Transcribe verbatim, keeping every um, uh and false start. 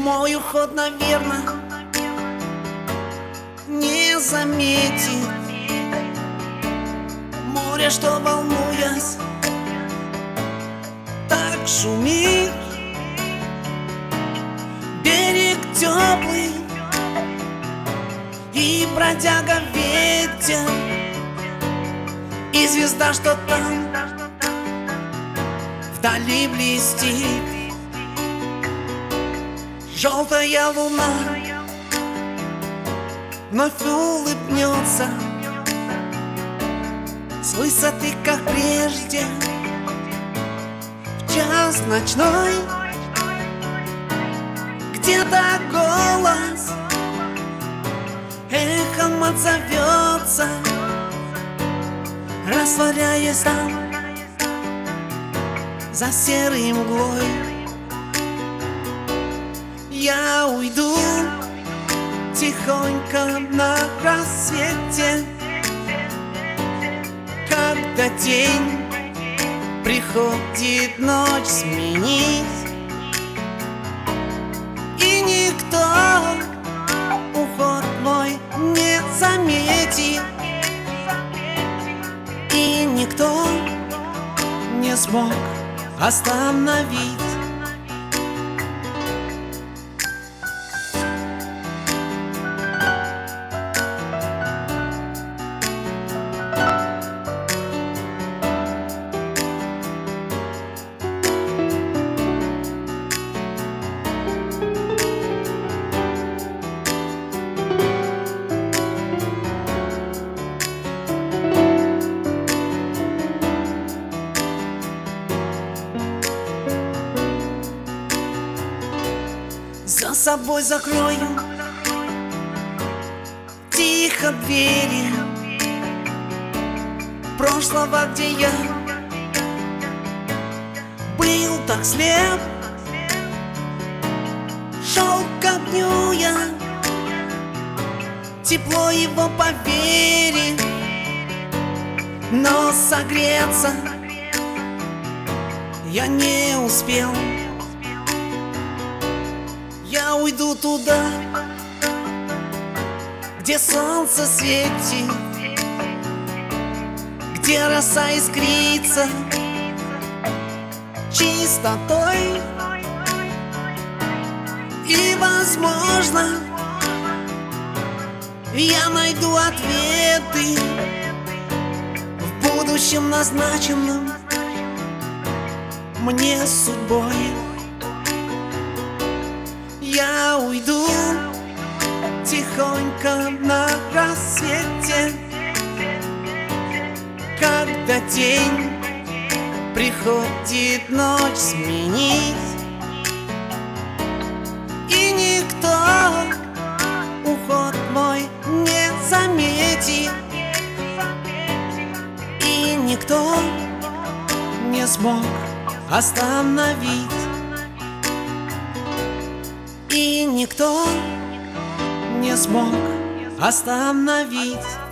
Мой уход, наверно, не заметит море, что, волнуясь, так шумит. Берег теплый и бродяга ветер, и звезда, что там вдали блестит. Желтая луна вновь улыбнется с высоты, как прежде, в час ночной. Где-то голос эхом отзовется, растворяясь там за серой мглой. Я уйду тихонько на рассвете, когда день приходит ночь сменить, и никто уход мой не заметит, и никто не смог остановить. За собой закрою тихо двери прошлого, где я был так слеп. Шел к огню я, тепло его поверить, но согреться я не успел. Я уйду туда, где солнце светит, где роса искрится чистотой, и, возможно, я найду ответы в будущем, назначенном мне судьбой. Я уйду тихонько на рассвете, когда день приходит ночь сменить, и никто уход мой не заметит, и никто не смог остановить, и никто не смог остановить.